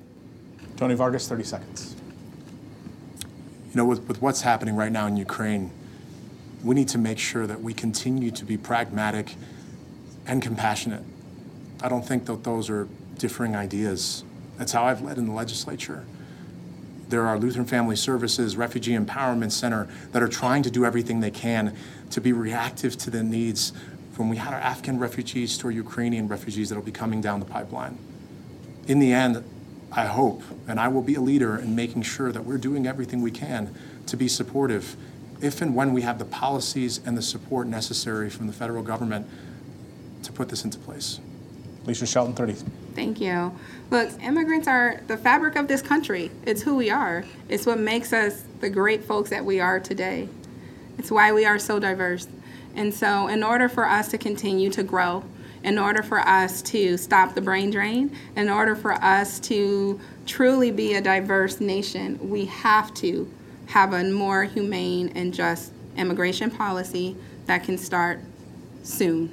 Tony Vargas, thirty seconds. You know, with, with what's happening right now in Ukraine, we need to make sure that we continue to be pragmatic and compassionate. I don't think that those are differing ideas. That's how I've led in the legislature. There are Lutheran Family Services, Refugee Empowerment Center that are trying to do everything they can to be reactive to the needs from we had our Afghan refugees to our Ukrainian refugees that will be coming down the pipeline. In the end, I hope, and I will be a leader in making sure that we're doing everything we can to be supportive if and when we have the policies and the support necessary from the federal government to put this into place. Alicia Shelton, thirty. Thank you. Look, immigrants are the fabric of this country. It's who we are. It's what makes us the great folks that we are today. It's why we are so diverse. And so in order for us to continue to grow, in order for us to stop the brain drain, in order for us to truly be a diverse nation, we have to have a more humane and just immigration policy that can start soon.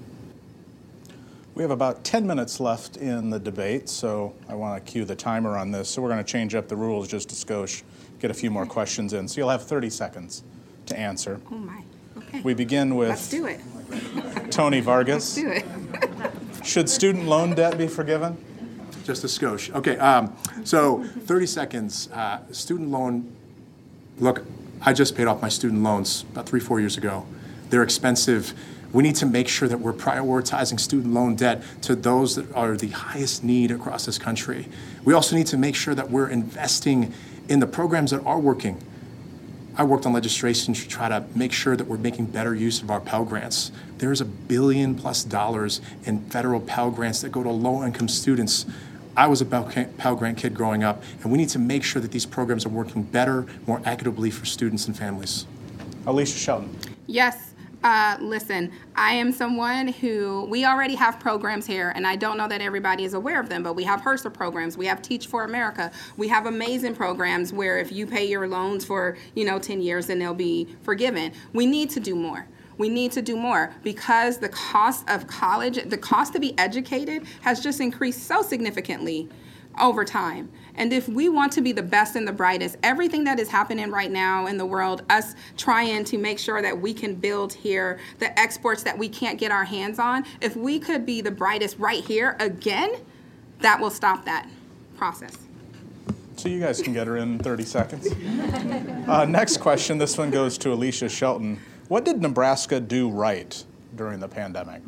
We have about ten minutes left in the debate, so I want to cue the timer on this. So we're going to change up the rules just a skosh, get a few more questions in. So you'll have thirty seconds to answer. Oh my, okay. We begin with Let's do it. Tony Vargas. Let's do it. Should student loan debt be forgiven? Just a skosh. Okay, um, so thirty seconds. Uh, student loan, look, I just paid off my student loans about three, four years ago. They're expensive. We need to make sure that we're prioritizing student loan debt to those that are the highest need across this country. We also need to make sure that we're investing in the programs that are working. I worked on legislation to try to make sure that we're making better use of our Pell Grants. There's a billion plus dollars in federal Pell Grants that go to low-income students. I was a Pell Grant kid growing up, and we need to make sure that these programs are working better, more equitably for students and families. Alicia Shelton. Yes. Uh, listen, I am someone who, we already have programs here, and I don't know that everybody is aware of them, but we have HRSA programs, we have Teach for America, we have amazing programs where if you pay your loans for, you know, ten years, then they'll be forgiven. We need to do more. We need to do more because the cost of college, the cost to be educated has just increased so significantly over time. And if we want to be the best and the brightest, everything that is happening right now in the world, us trying to make sure that we can build here, the exports that we can't get our hands on, if we could be the brightest right here again, that will stop that process. So you guys can get her in thirty seconds. Uh, next question, this one goes to Alicia Shelton. What did Nebraska do right during the pandemic?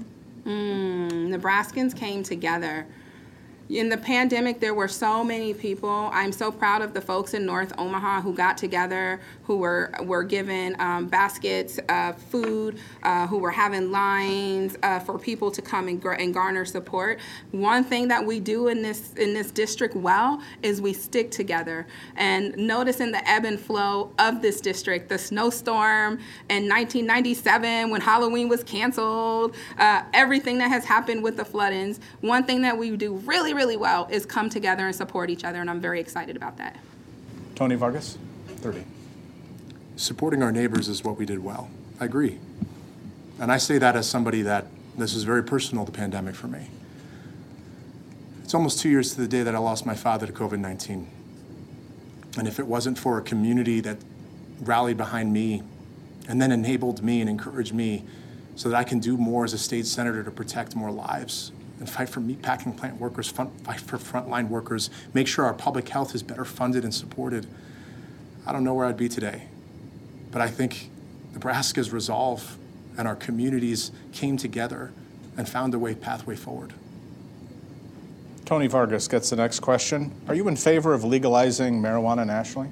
Mm, Nebraskans came together. In the pandemic, there were so many people. I'm so proud of the folks in North Omaha who got together, who were were given um, baskets of food, uh, who were having lines uh, for people to come and, and garner support. One thing that we do in this in this district well is we stick together. And notice in the ebb and flow of this district, the snowstorm in nineteen ninety-seven when Halloween was canceled, uh, everything that has happened with the flood-ins, one thing that we do really really well is come together and support each other, and I'm very excited about that. Tony Vargas, thirty. Supporting our neighbors is what we did well. I agree. And I say that as somebody that this is very personal, the pandemic for me. It's almost two years to the day that I lost my father to COVID nineteen. And if it wasn't for a community that rallied behind me and then enabled me and encouraged me so that I can do more as a state senator to protect more lives and fight for meatpacking plant workers, fight for frontline workers, make sure our public health is better funded and supported, I don't know where I'd be today. But I think Nebraska's resolve and our communities came together and found a way, pathway forward. Tony Vargas gets the next question. Are you in favor of legalizing marijuana nationally?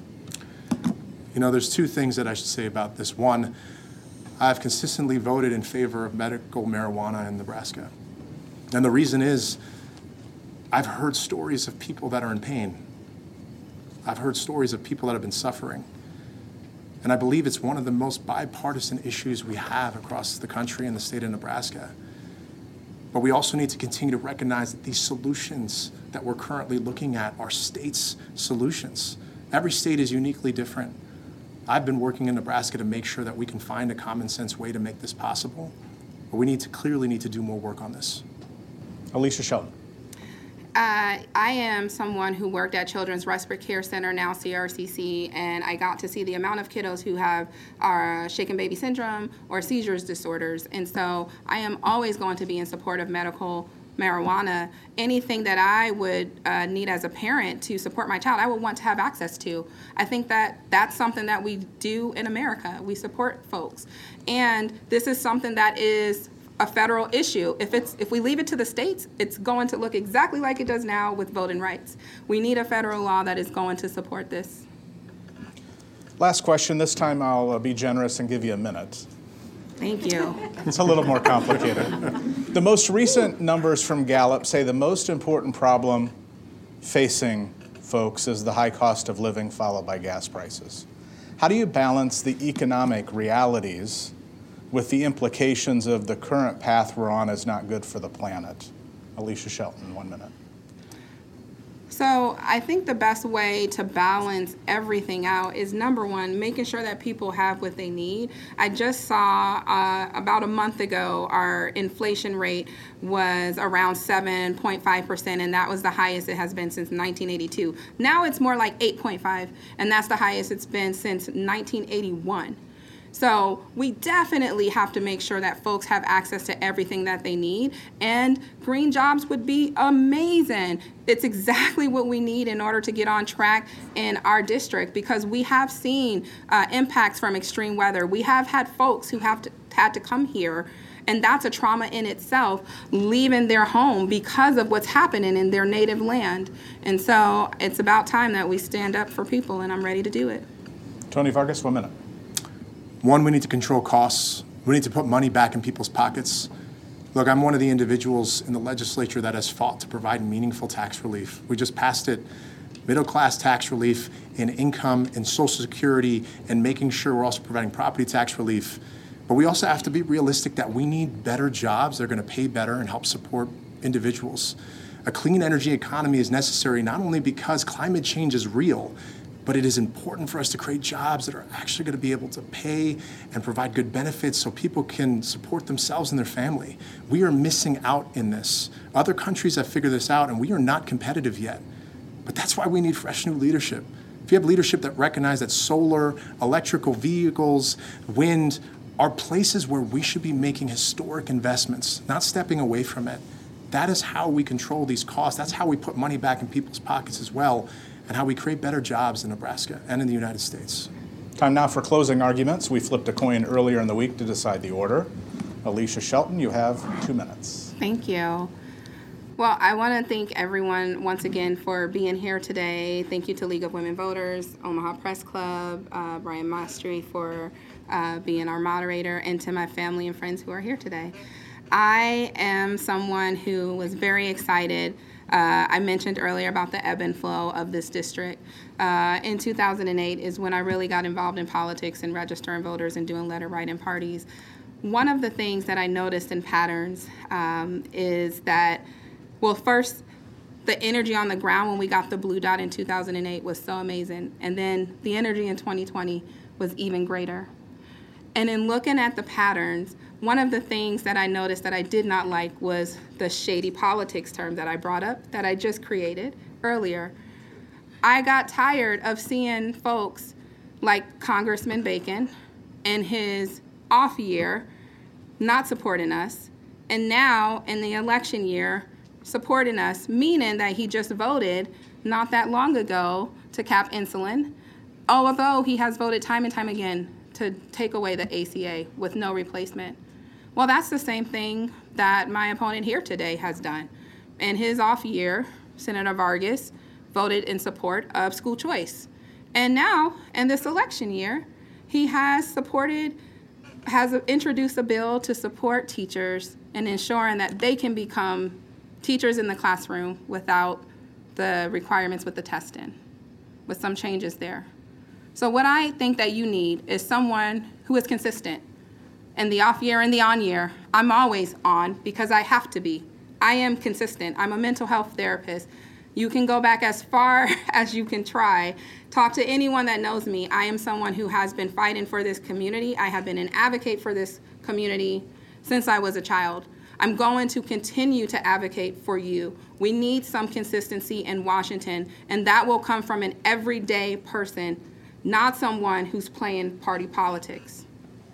You know, there's two things that I should say about this. One, I've consistently voted in favor of medical marijuana in Nebraska. And the reason is, I've heard stories of people that are in pain. I've heard stories of people that have been suffering. And I believe it's one of the most bipartisan issues we have across the country and the state of Nebraska. But we also need to continue to recognize that these solutions that we're currently looking at are states' solutions. Every state is uniquely different. I've been working in Nebraska to make sure that we can find a common sense way to make this possible. But we need to clearly need to do more work on this. Alicia Shelton. Uh, I am someone who worked at Children's Respite Care Center, now C R C C, and I got to see the amount of kiddos who have uh, shaken baby syndrome or seizures disorders. And so I am always going to be in support of medical marijuana. Anything that I would uh, need as a parent to support my child, I would want to have access to. I think that that's something that we do in America. We support folks. And this is something that is a federal issue. If it's if we leave it to the states, it's going to look exactly like it does now with voting rights. We need a federal law that is going to support this. Last question. This time I'll uh, be generous and give you a minute. Thank you. It's a little more complicated. The most recent numbers from Gallup say the most important problem facing folks is the high cost of living followed by gas prices. How do you balance the economic realities with the implications of the current path we're on is not good for the planet? Alicia Shelton, one minute. So I think the best way to balance everything out is, number one, making sure that people have what they need. I just saw uh, about a month ago, our inflation rate was around seven point five percent, and that was the highest it has been since nineteen eighty-two. Now it's more like eight point five, and that's the highest it's been since nineteen eighty-one. So we definitely have to make sure that folks have access to everything that they need, and green jobs would be amazing. It's exactly what we need in order to get on track in our district, because we have seen uh, impacts from extreme weather. We have had folks who have to, had to come here, and that's a trauma in itself, leaving their home because of what's happening in their native land. And so it's about time that we stand up for people, and I'm ready to do it. Tony Vargas, one minute. One, we need to control costs. We need to put money back in people's pockets. Look, I'm one of the individuals in the legislature that has fought to provide meaningful tax relief. We just passed it, middle-class tax relief in income and Social Security, and making sure we're also providing property tax relief. But we also have to be realistic that we need better jobs that are going to pay better and help support individuals. A clean energy economy is necessary not only because climate change is real, but it is important for us to create jobs that are actually going to be able to pay and provide good benefits so people can support themselves and their family. We are missing out in this. Other countries have figured this out, and we are not competitive yet. But that's why we need fresh new leadership. If you have leadership that recognizes that solar, electrical vehicles, wind are places where we should be making historic investments, not stepping away from it. That is how we control these costs. That's how we put money back in people's pockets as well, and how we create better jobs in Nebraska and in the United States. Time now for closing arguments. We flipped a coin earlier in the week to decide the order. Alicia Shelton, you have two minutes. Thank you. Well, I want to thank everyone once again for being here today. Thank you to League of Women Voters, Omaha Press Club, uh, Brian Mastry for uh, being our moderator, and to my family and friends who are here today. I am someone who was very excited. Uh, I mentioned earlier about the ebb and flow of this district. Uh, in two thousand eight is when I really got involved in politics and registering voters and doing letter writing parties. One of the things that I noticed in patterns um, is that Well, first, the energy on the ground when we got the blue dot in two thousand eight was so amazing. And then the energy in twenty twenty was even greater. And in looking at the patterns, one of the things that I noticed that I did not like was the shady politics term that I brought up, that I just created earlier. I got tired of seeing folks like Congressman Bacon in his off year not supporting us, and now in the election year, supporting us, meaning that he just voted not that long ago to cap insulin, although he has voted time and time again to take away the A C A with no replacement. Well, that's the same thing that my opponent here today has done. In his off year, Senator Vargas voted in support of school choice. And now, in this election year, he has supported, has introduced a bill to support teachers and ensuring that they can become teachers in the classroom without the requirements with the testing, with some changes there. So what I think that you need is someone who is consistent. In the off year and the on year, I'm always on because I have to be. I am consistent. I'm a mental health therapist. You can go back as far as you can try. Talk to anyone that knows me. I am someone who has been fighting for this community. I have been an advocate for this community since I was a child. I'm going to continue to advocate for you. We need some consistency in Washington, and that will come from an everyday person, not someone who's playing party politics.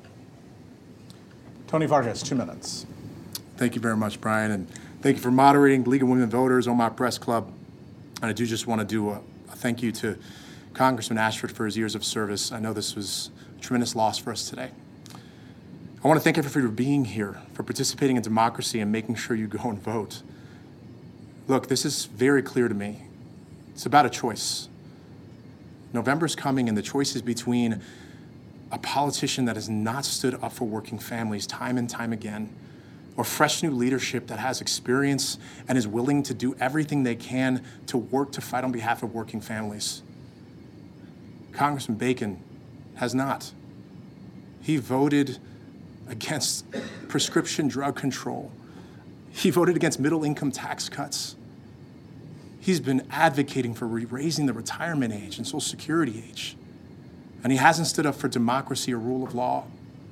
Tony Vargas, two minutes. Thank you very much, Brian, and thank you for moderating League of Women Voters, Omaha Press Club. And I do just want to do a, a thank you to Congressman Ashford for his years of service. I know this was a tremendous loss for us today. I want to thank everybody for being here, for participating in democracy and making sure you go and vote. Look, this is very clear to me. It's about a choice. November's coming, and the choice is between a politician that has not stood up for working families time and time again, or fresh new leadership that has experience and is willing to do everything they can to work to fight on behalf of working families. Congressman Bacon has not. He voted against prescription drug control. He voted against middle-income tax cuts. He's been advocating for raising the retirement age and Social Security age. And he hasn't stood up for democracy or rule of law.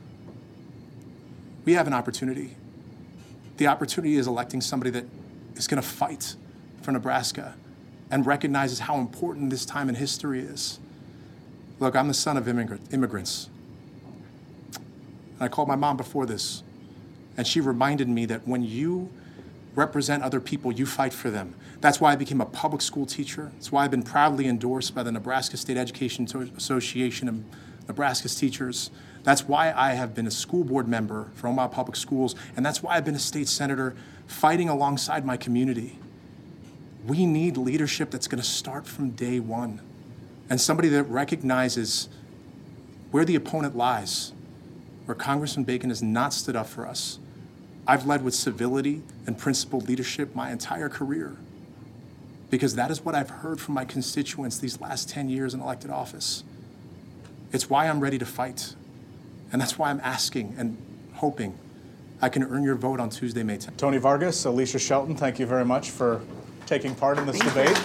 We have an opportunity. The opportunity is electing somebody that is going to fight for Nebraska and recognizes how important this time in history is. Look, I'm the son of immigrant, immigrants. And I called my mom before this, and she reminded me that when you represent other people, you fight for them. That's why I became a public school teacher. That's why I've been proudly endorsed by the Nebraska State Education Association and Nebraska's teachers. That's why I have been a school board member for Omaha Public Schools, and that's why I've been a state senator fighting alongside my community. We need leadership that's going to start from day one, and somebody that recognizes where the opponent lies, where Congressman Bacon has not stood up for us. I've led with civility and principled leadership my entire career, because that is what I've heard from my constituents these last ten years in elected office. It's why I'm ready to fight. And that's why I'm asking and hoping I can earn your vote on Tuesday, May tenth. Tony Vargas, Alicia Shelton, thank you very much for taking part in this Thank debate.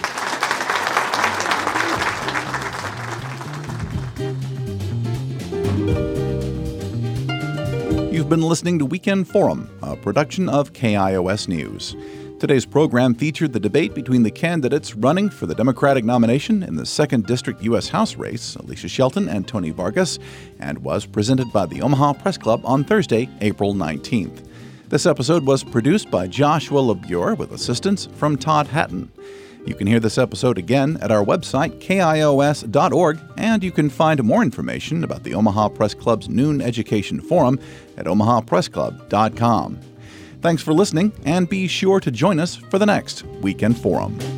You. You've been listening to Weekend Forum, a production of K I O S News. Today's program featured the debate between the candidates running for the Democratic nomination in the second District U S House race, Alicia Shelton and Tony Vargas, and was presented by the Omaha Press Club on Thursday, April nineteenth. This episode was produced by Joshua LeBure with assistance from Todd Hatton. You can hear this episode again at our website, K I O S dot org, and you can find more information about the Omaha Press Club's Noon Education Forum at omaha press club dot com. Thanks for listening, and be sure to join us for the next Weekend Forum.